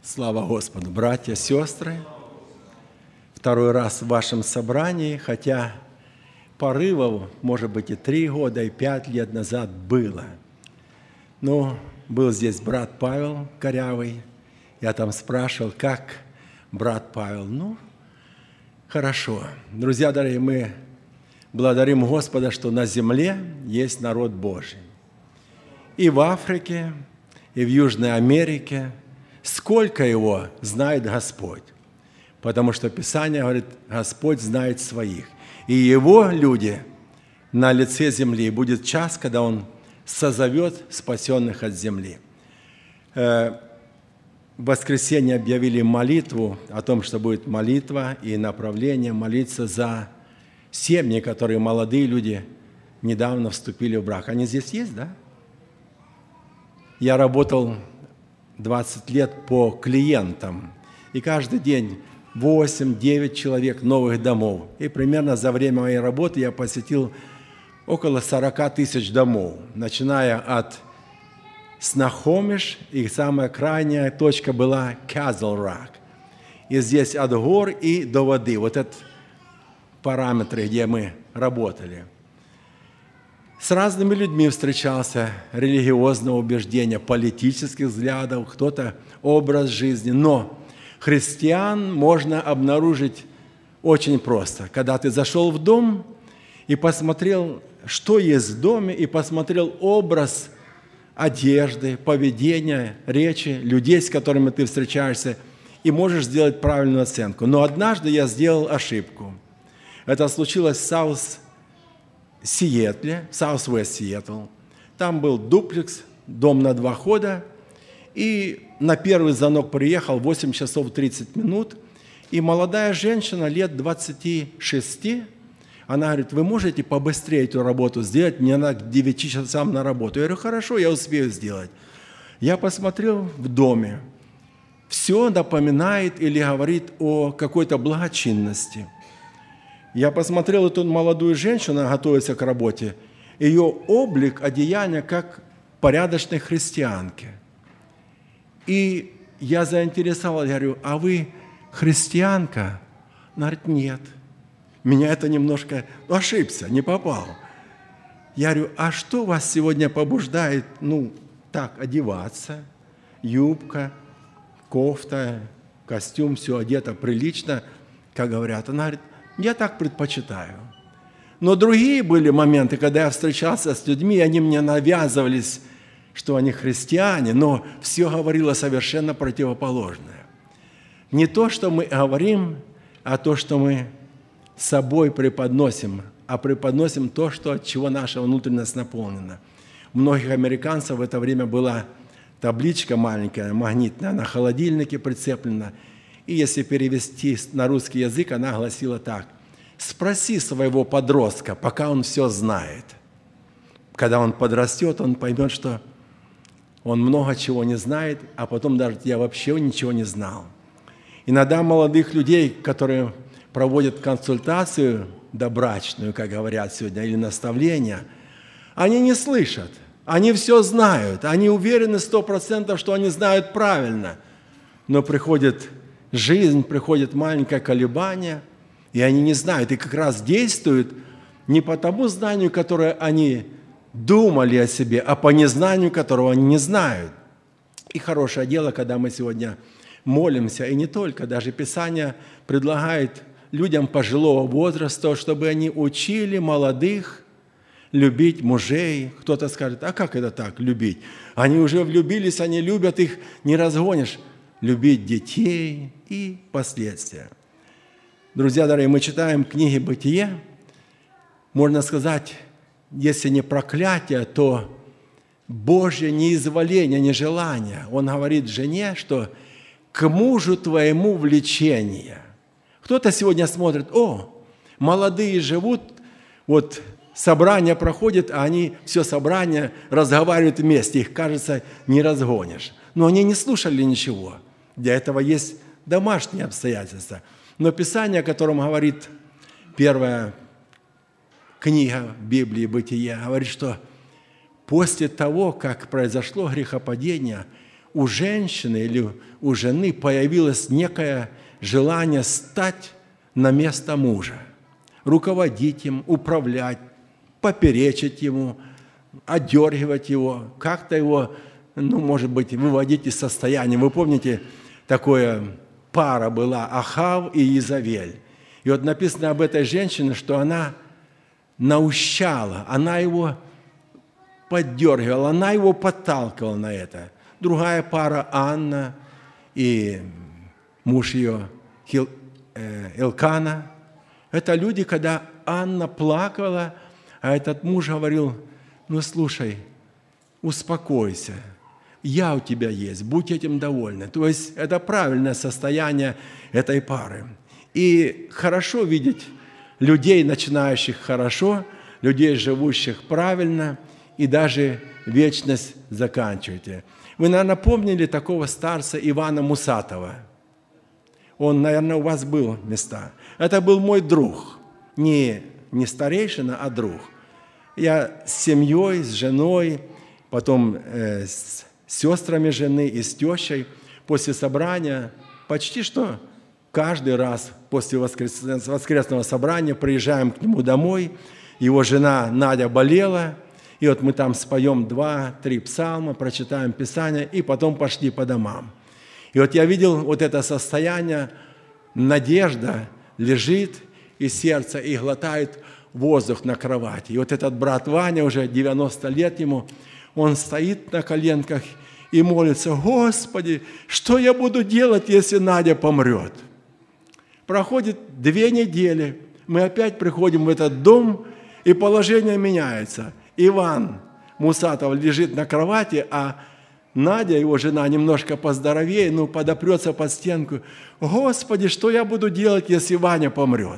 Слава Господу, братья, сестры! Второй раз в вашем собрании, хотя порывов, может быть, и 3 года, и 5 лет назад было. Но был здесь брат Павел Корявый. Я там спрашивал, как брат Павел. Ну, хорошо. Друзья дорогие, мы благодарим Господа, что на земле есть народ Божий. И в Африке, и в Южной Америке. Сколько его знает Господь? Потому что Писание говорит, Господь знает своих. И его люди на лице земли. Будет час, когда Он созовет спасенных от земли. В воскресенье объявили молитву о том, что будет молитва и направление молиться за семьи, которые молодые люди недавно вступили в брак. Они здесь есть, да? Я работал 20 лет по клиентам, и каждый день 8-9 человек новых домов. И примерно за время моей работы я посетил около 40 тысяч домов, начиная от Снахомиш, и самая крайняя точка была Казл-Рак. И здесь от гор и до воды. Вот это параметры, где мы работали. С разными людьми встречался, религиозного убеждения, политических взглядов, кто-то образ жизни. Но христиан можно обнаружить очень просто. Когда ты зашел в дом и посмотрел, что есть в доме, и посмотрел образ одежды, поведения, речи, людей, с которыми ты встречаешься, и можешь сделать правильную оценку. Но однажды я сделал ошибку. Это случилось в Southwest Сиэтл. Там был дуплекс, дом на 2 хода, и на первый звонок приехал 8 часов 30 минут, и молодая женщина лет 26, она говорит, вы можете побыстрее эту работу сделать, мне надо к 9 часам на работу. Я говорю, хорошо, я успею сделать. Я посмотрел в доме, все напоминает или говорит о какой-то благочинности. Я посмотрел эту молодую женщину, она готовится к работе, ее облик, одеяние, как порядочной христианки. И я заинтересовался, я говорю, а вы христианка? Она говорит, нет. Меня это немножко ошибся, не попал. Я говорю, а что вас сегодня побуждает, так, одеваться? Юбка, кофта, костюм, все одето прилично, как говорят. Она говорит, я так предпочитаю. Но другие были моменты, когда я встречался с людьми, и они мне навязывались, что они христиане, но все говорило совершенно противоположное. Не то, что мы говорим, а то, что мы собой преподносим, а преподносим то, от чего наша внутренность наполнена. У многих американцев в это время была табличка маленькая, магнитная, на холодильнике прицеплена. И если перевести на русский язык, она гласила так. Спроси своего подростка, пока он все знает. Когда он подрастет, он поймет, что он много чего не знает, а потом даже я вообще ничего не знал. Иногда молодых людей, которые проводят консультацию добрачную, как говорят сегодня, или наставление, они не слышат, они все знают, они уверены 100%, что они знают правильно, но приходит жизнь, приходит маленькое колебание, и они не знают, и как раз действуют не по тому знанию, которое они думали о себе, а по незнанию, которого они не знают. И хорошее дело, когда мы сегодня молимся, и не только, даже Писание предлагает людям пожилого возраста, чтобы они учили молодых любить мужей. Кто-то скажет, а как это так, любить? Они уже влюбились, они любят их, не разгонишь. Любить детей и последствия. Друзья дорогие, мы читаем книги «Бытие». Можно сказать, если не проклятие, то Божье неизволение, нежелание. Он говорит жене, что к мужу твоему влечение. Кто-то сегодня смотрит, молодые живут, вот собрание проходит, а они все собрание разговаривают вместе, их, кажется, не разгонишь. Но они не слушали ничего. Для этого есть домашние обстоятельства. Но Писание, о котором говорит первая книга Библии «Бытие», говорит, что после того, как произошло грехопадение, у женщины или у жены появилось некое желание стать на место мужа, руководить им, управлять, поперечить ему, одергивать его, как-то его, может быть, выводить из состояния. Вы помните, такая пара была Ахав и Иезавель. И вот написано об этой женщине, что она наущала, она его поддергивала, она его подталкивала на это. Другая пара Анна и муж ее Элкана. Это люди, когда Анна плакала, а этот муж говорил: слушай, успокойся, я у тебя есть, будь этим довольна. То есть это правильное состояние этой пары. И хорошо видеть людей, начинающих хорошо, людей, живущих правильно, и даже вечность заканчиваете. Вы, наверное, помнили такого старца Ивана Мусатова. Он, наверное, у вас был места. Это был мой друг. Не старейшина, а друг. Я с семьей, с женой, потом с сестрами жены и с тещей после собрания почти что каждый раз после воскресного собрания приезжаем к нему домой. Его жена Надя болела, и вот мы там споем 2-3 псалма, прочитаем Писание, и потом пошли по домам. И вот я видел вот это состояние, надежда лежит из сердца и глотает воздух на кровати. И вот этот брат Ваня, уже 90 лет ему, он стоит на коленках и молится: «Господи, что я буду делать, если Надя помрет?» Проходит 2 недели, мы опять приходим в этот дом, и положение меняется. Иван Мусатов лежит на кровати, а Надя, его жена, немножко поздоровее, подопрется под стенку. «Господи, что я буду делать, если Ваня помрет?»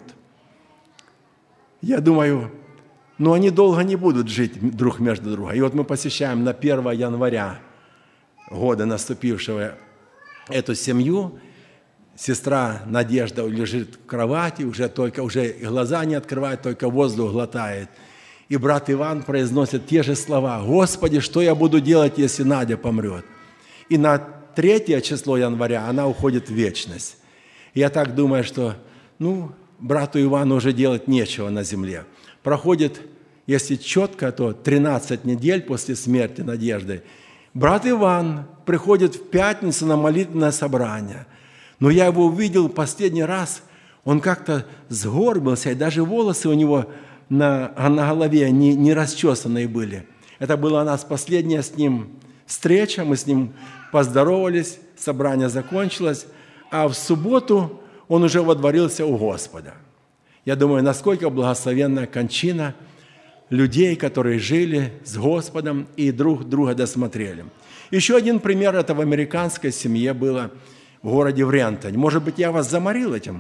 Я думаю, они долго не будут жить друг между другом. И вот мы посещаем на 1 января года наступившего эту семью. Сестра Надежда лежит в кровати, уже глаза не открывает, только воздух глотает. И брат Иван произносит те же слова: «Господи, что я буду делать, если Надя помрет?» И на 3 число января она уходит в вечность. Я так думаю, что, брату Ивану уже делать нечего на земле. Проходит, если четко, то 13 недель после смерти Надежды. Брат Иван приходит в пятницу на молитвенное собрание. Но я его увидел последний раз, он как-то сгорбился, и даже волосы у него на голове не расчесанные были. Это была у нас последняя с ним встреча, мы с ним поздоровались, собрание закончилось, а в субботу он уже водворился у Господа. Я думаю, насколько благословенная кончина людей, которые жили с Господом и друг друга досмотрели. Еще один пример, это в американской семье было в городе Врентонь. Может быть, я вас заморил этим?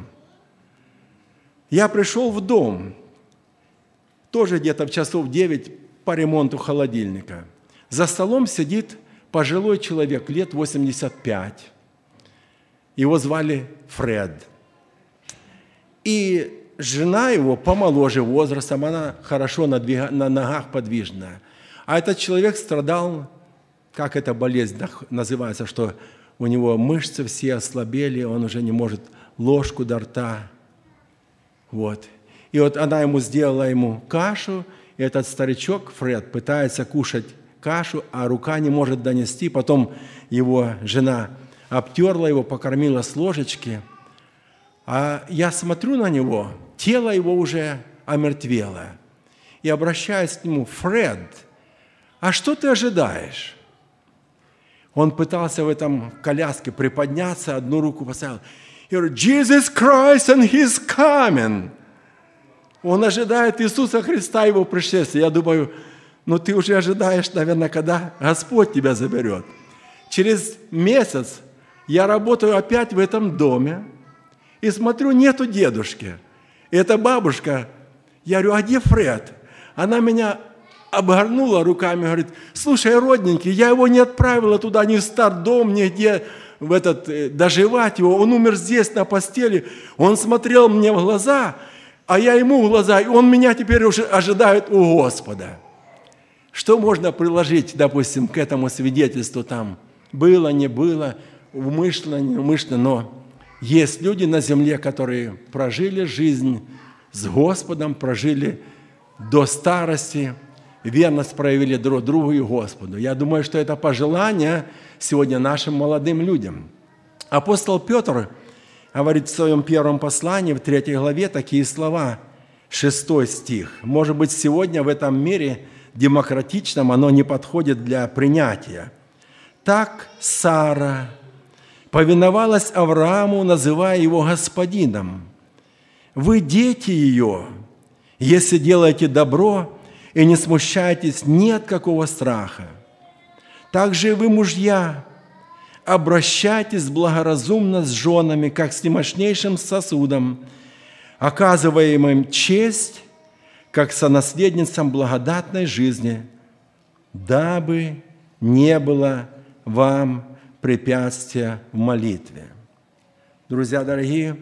Я пришел в дом, тоже где-то в часов 9 по ремонту холодильника. За столом сидит пожилой человек, лет 85. Его звали Фред. И жена его помоложе возрастом, она хорошо на ногах подвижная. А этот человек страдал, как эта болезнь называется, что у него мышцы все ослабели, он уже не может ложку до рта. Вот. И вот она сделала ему кашу, и этот старичок, Фред, пытается кушать кашу, а рука не может донести. Потом его жена обтерла его, покормила с ложечки. А я смотрю на него, тело его уже омертвело. И обращаюсь к нему: «Фред, а что ты ожидаешь?» Он пытался в этом коляске приподняться, одну руку поставил. И говорит: «Jesus Christ and He's coming!» Он ожидает Иисуса Христа, Его пришествия. Я думаю, ты уже ожидаешь, наверное, когда Господь тебя заберет. Через месяц я работаю опять в этом доме и смотрю, нету дедушки. И эта бабушка, я говорю: «А где Фред?» Она меня обгорнула руками, говорит: «Слушай, родненький, я его не отправила туда, ни в стардом, нигде доживать его. Он умер здесь, на постели. Он смотрел мне в глаза, а я ему в глаза, и он меня теперь уже ожидает у Господа». Что можно приложить, допустим, к этому свидетельству там было, не было, умышленно, неумышленно, но есть люди на земле, которые прожили жизнь с Господом, прожили до старости, верность проявили друг другу и Господу. Я думаю, что это пожелание сегодня нашим молодым людям. Апостол Петр говорит в своем первом послании, в 3 главе, такие слова, 6 стих. Может быть, сегодня в этом мире демократичном оно не подходит для принятия. «Так Сара повиновалась Аврааму, называя его господином. Вы дети ее, если делаете добро и не смущаетесь ни от какого страха. Также и вы, мужья, обращайтесь благоразумно с женами, как с немощнейшим сосудом, оказываемым им честь, как сонаследницам благодатной жизни, дабы не было вам препятствия в молитве». Друзья дорогие,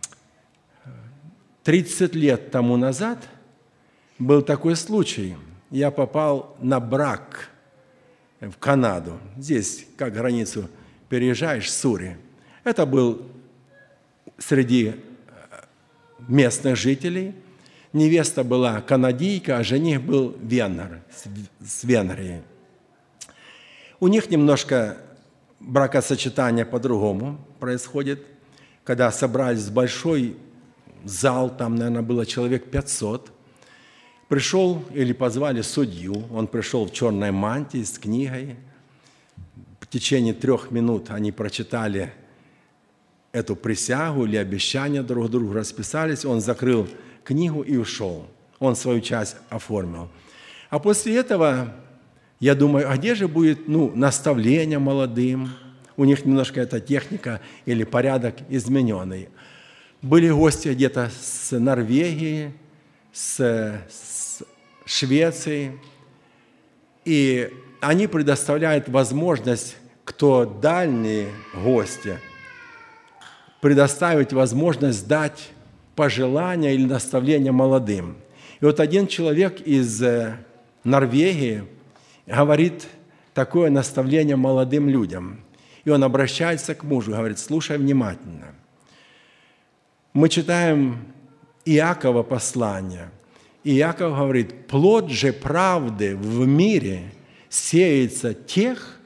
30 лет тому назад был такой случай. Я попал на брак в Канаду. Здесь, как границу переезжаешь, Сури. Это был среди местных жителей. Невеста была канадийка, а жених был венгр, с Венгрии. У них немножко бракосочетание по-другому происходит, когда собрались в большой зал, там, наверное, было человек 500, пришел или позвали судью, он пришел в черной мантии с книгой, в течение 3 минут они прочитали эту присягу или обещание друг другу, расписались, он закрыл книгу и ушел, он свою часть оформил. А после этого я думаю, а где же будет наставление молодым? У них немножко эта техника или порядок измененный. Были гости где-то с Норвегии, с Швеции, и они предоставляют возможность, кто дальние гости, предоставить возможность дать пожелания или наставления молодым. И вот один человек из Норвегии говорит такое наставление молодым людям. И он обращается к мужу, говорит: слушай внимательно. Мы читаем Иакова послание. Иаков говорит: плод же правды в мире сеется тех,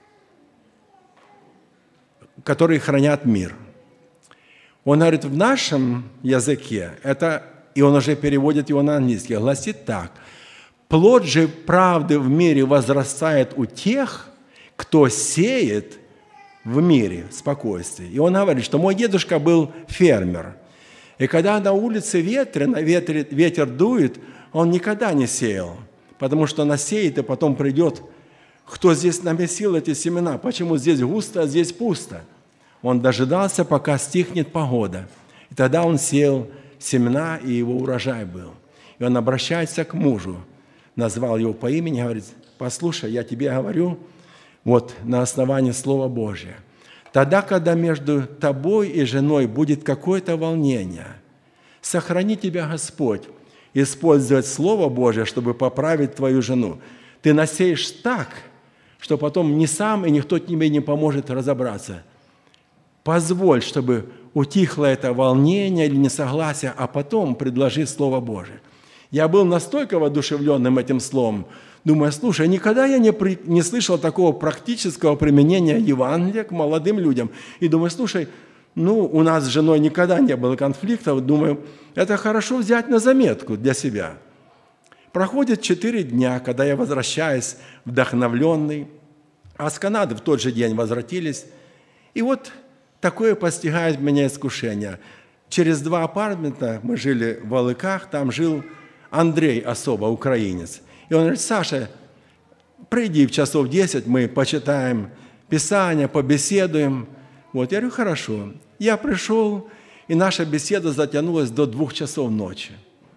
которые хранят мир. Он говорит, в нашем языке, и он уже переводит его на английский, гласит так: плод же правды в мире возрастает у тех, кто сеет в мире спокойствие. И он говорит, что мой дедушка был фермер. И когда на улице ветрено, ветер дует, он никогда не сеял, потому что насеет, и потом придет, кто здесь намесил эти семена, почему здесь густо, а здесь пусто. Он дожидался, пока стихнет погода. И тогда он сеял семена, и его урожай был. И он обращается к мужу, назвал его по имени, говорит: послушай, я тебе говорю, вот на основании Слова Божия. Тогда, когда между тобой и женой будет какое-то волнение, сохрани тебя Господь, использовать Слово Божие, чтобы поправить твою жену. Ты насеешь так, что потом ни сам и никто тебе не поможет разобраться. Позволь, чтобы утихло это волнение или несогласие, а потом предложи Слово Божие. Я был настолько воодушевленным этим словом, думаю, слушай, никогда я не слышал такого практического применения Евангелия к молодым людям. И думаю, слушай, у нас с женой никогда не было конфликтов, думаю, это хорошо взять на заметку для себя. Проходит 4 дня, когда я возвращаюсь вдохновленный, а с Канады в тот же день возвратились, и вот такое постигает меня искушение. Через 2 апартамента мы жили в Валыках, там жил Андрей особо, украинец. И он говорит: Саша, приди в часов 10, мы почитаем Писание, побеседуем. Вот, я говорю, хорошо. Я пришел, и наша беседа затянулась до 2 часов ночи.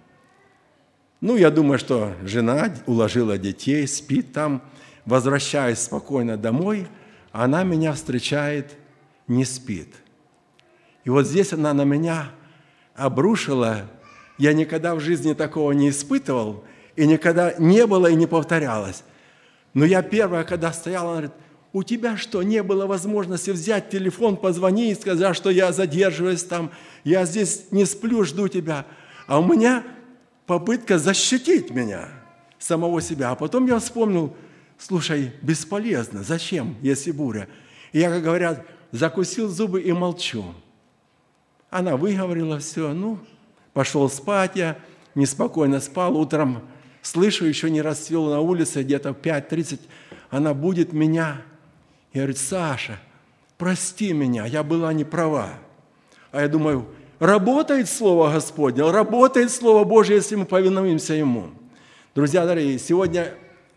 Я думаю, что жена уложила детей, спит там, возвращаюсь спокойно домой, а она меня встречает, не спит. И вот здесь она на меня обрушила. Я никогда в жизни такого не испытывал, и никогда не было и не повторялось. Но я первая, когда стояла, она говорит: У тебя что, не было возможности взять телефон, позвонить и сказать, что я задерживаюсь там, я здесь не сплю, жду тебя. А у меня попытка защитить меня, самого себя. А потом я вспомнил, слушай, бесполезно, зачем, если буря? И я, как говорят, закусил зубы и молчу. Она выговорила все, пошел спать я, неспокойно спал. Утром слышу, еще не расцвел на улице, где-то в 5:30, она будет меня. И говорит, Саша, прости меня, я была не права. А я думаю, работает Слово Господне, работает Слово Божие, если мы повинуемся Ему. Друзья дорогие, сегодня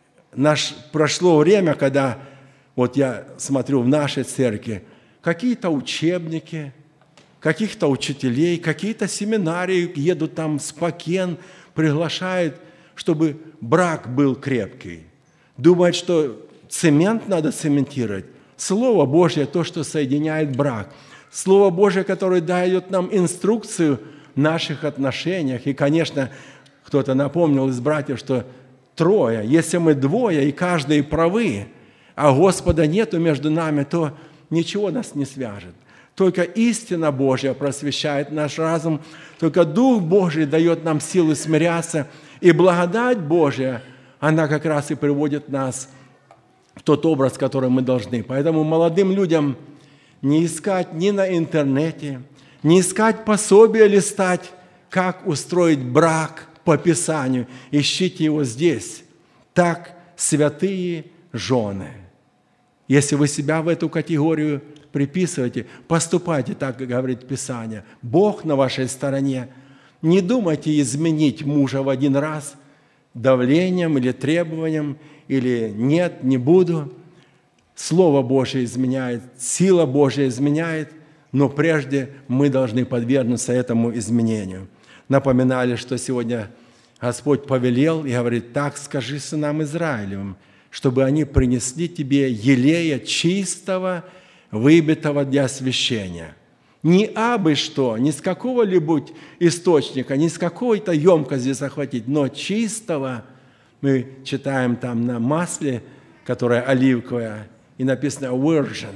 прошло время, когда вот я смотрю в нашей церкви, какие-то учебники, каких-то учителей, какие-то семинарии едут там с Спокен, приглашают, чтобы брак был крепкий. Думают, что цемент надо цементировать. Слово Божье – то, что соединяет брак. Слово Божье, которое дает нам инструкцию в наших отношениях. И, конечно, кто-то напомнил из братьев, что трое, если мы двое, и каждый правы, а Господа нету между нами, то ничего нас не свяжет. Только истина Божья просвещает наш разум, только Дух Божий дает нам силу смиряться, и благодать Божья, она как раз и приводит нас в тот образ, который мы должны. Поэтому молодым людям не искать ни на интернете, не искать пособия листать, как устроить брак по Писанию. Ищите его здесь. Так святые жены. Если вы себя в эту категорию приписываете, поступайте так, как говорит Писание. Бог на вашей стороне. Не думайте изменить мужа в один раз давлением или требованием, или нет, не буду. Слово Божие изменяет, сила Божья изменяет, но прежде мы должны подвергнуться этому изменению. Напоминали, что сегодня Господь повелел и говорит, так скажи сынам Израилевым, чтобы они принесли тебе елея чистого, выбитого для освящения. Не абы что, не с какого-либо источника, не с какой-то емкости захватить, но чистого. Мы читаем там на масле, которое оливковое, и написано «virgin».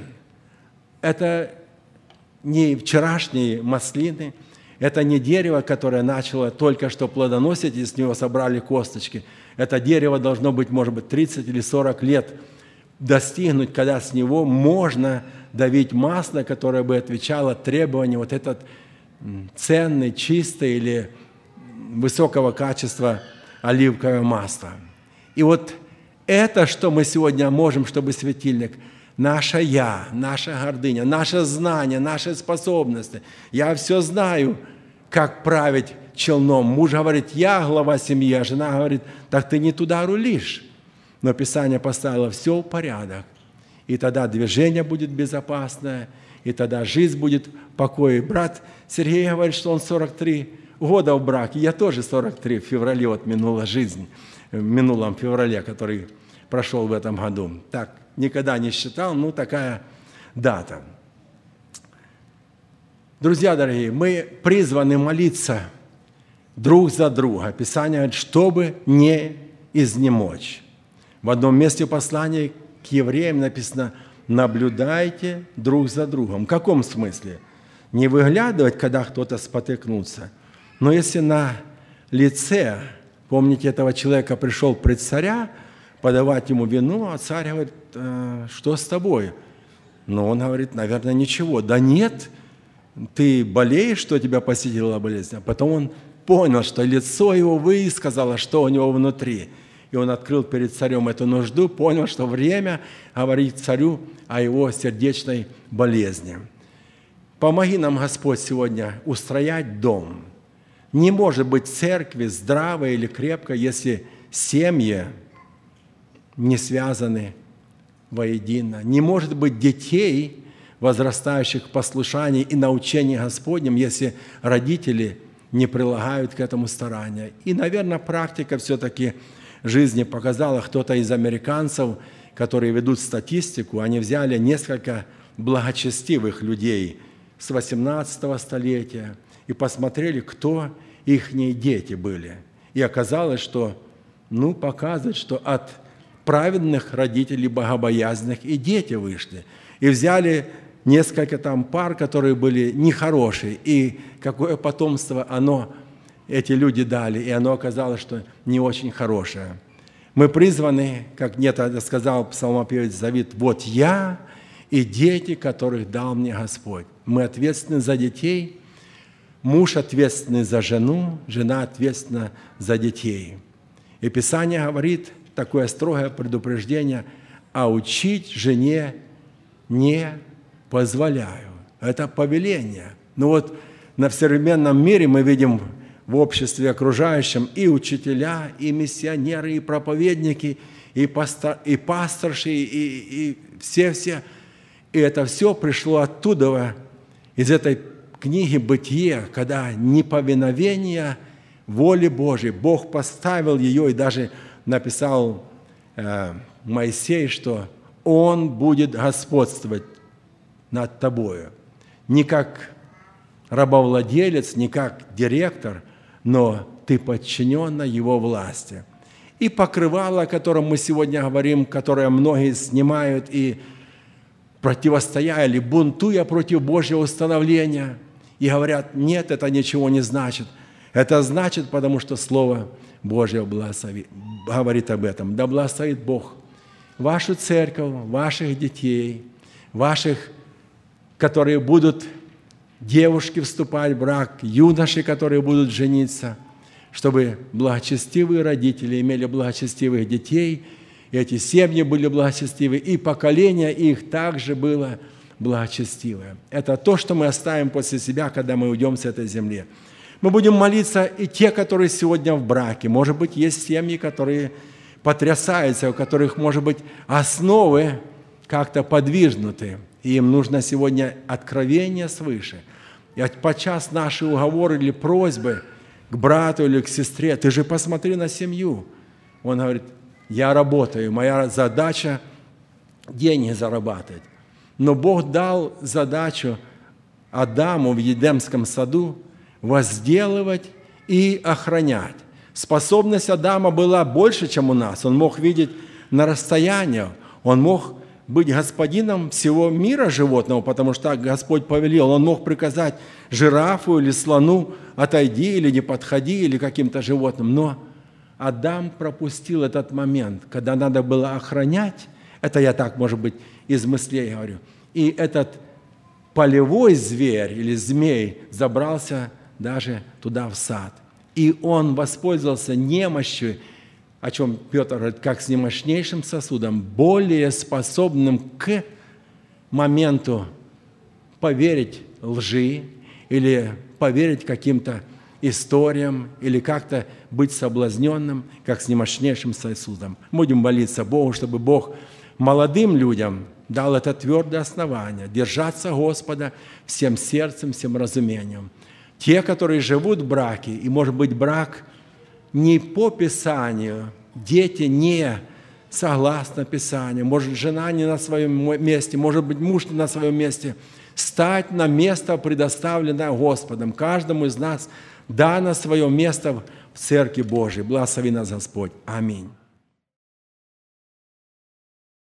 Это не вчерашние маслины, это не дерево, которое начало только что плодоносить, и с него собрали косточки. Это дерево должно быть, может быть, 30 или 40 лет достигнуть, когда с него можно давить масло, которое бы отвечало требованию вот этот ценный, чистый или высокого качества оливковое масло. И вот это, что мы сегодня можем, чтобы светильник, наше «я», наша гордыня, наше знание, наши способности. Я все знаю, как править челном. Муж говорит, я глава семьи, а жена говорит, так ты не туда рулишь. Но Писание поставило все в порядок. И тогда движение будет безопасное, и тогда жизнь будет в покое. Брат Сергей говорит, что он 43 года в браке. Я тоже 43 в феврале, вот минула жизнь, в минулом феврале, который прошел в этом году. Так, никогда не считал, такая дата. Друзья дорогие, мы призваны молиться друг за друга. Писание говорит, чтобы не изнемочь. В одном месте послания к евреям написано, наблюдайте друг за другом. В каком смысле? Не выглядывать, когда кто-то спотыкнулся, но если на лице, помните, этого человека пришел пред царя, подавать ему вину, а царь говорит, что с тобой? Он говорит, наверное, ничего. Да нет, ты болеешь, что тебя посетила болезнь. А потом он понял, что лицо его высказало, что у него внутри. И он открыл перед царем эту нужду, понял, что время говорить царю о его сердечной болезни. Помоги нам, Господь, сегодня устроять дом. Не может быть церкви здравой или крепкой, если семьи не связаны воедино. Не может быть детей, возрастающих в послушании и научении Господнем, если родители не прилагают к этому старания. И, наверное, практика все-таки жизни показала, кто-то из американцев, которые ведут статистику, они взяли несколько благочестивых людей с 18 столетия и посмотрели, кто их дети были. И оказалось, что, показывает, что от праведных родителей, богобоязненных, и дети вышли. И взяли несколько там пар, которые были нехорошие, и какое потомство эти люди дали, и оно оказалось, что не очень хорошее. Мы призваны, как некогда сказал псалмопевец Давид, «Вот я и дети, которых дал мне Господь». Мы ответственны за детей, муж ответственный за жену, жена ответственна за детей. И Писание говорит такое строгое предупреждение: «А учить жене не позволяю». Это повеление. Но вот в современном мире мы видим в обществе окружающем и учителя, и миссионеры, и проповедники, и пасторши, и все. И это все пришло оттуда, из этой книги «Бытие», когда неповиновение воле Божией, Бог поставил ее, и даже написал Моисей, что Он будет господствовать над тобою. Не как рабовладелец, не как директор, но ты подчинена Его власти. И покрывало, о котором мы сегодня говорим, которое многие снимают и противостояли, бунтуя против Божьего установления, и говорят: нет, это ничего не значит. Это значит, потому что Слово Божье говорит об этом. Да благословит Бог вашу церковь, ваших детей, ваших, которые будут девушки вступать в брак, юноши, которые будут жениться, чтобы благочестивые родители имели благочестивых детей, и эти семьи были благочестивы, и поколение их также было благочестивое. Это то, что мы оставим после себя, когда мы уйдем с этой земли. Мы будем молиться и те, которые сегодня в браке. Может быть, есть семьи, которые потрясаются, у которых, может быть, основы как-то подвижнуты, и им нужно сегодня откровение свыше. И подчас наши уговоры или просьбы к брату или к сестре: ты же посмотри на семью. Он говорит: я работаю, моя задача – деньги зарабатывать. Но Бог дал задачу Адаму в Едемском саду возделывать и охранять. Способность Адама была больше, чем у нас. Он мог видеть на расстоянии, он мог быть господином всего мира животного, потому что так Господь повелел. Он мог приказать жирафу или слону: отойди или не подходи, или каким-то животным. Но Адам пропустил этот момент, когда надо было охранять. Это я так, может быть, из мыслей говорю. И этот полевой зверь или змей забрался даже туда, в сад. И он воспользовался немощью, о чем Петр говорит, как с немощнейшим сосудом, более способным к моменту поверить лжи или поверить каким-то историям или как-то быть соблазненным, как с немощнейшим сосудом. Будем молиться Богу, чтобы Бог молодым людям дал это твердое основание, держаться Господа всем сердцем, всем разумением. Те, которые живут в браке, и, может быть, брак не по Писанию, дети не согласно Писанию, может, жена не на своем месте, может быть, муж не на своем месте, стать на место, предоставленное Господом. Каждому из нас дано свое место в Церкви Божией. Благослови нас Господь. Аминь.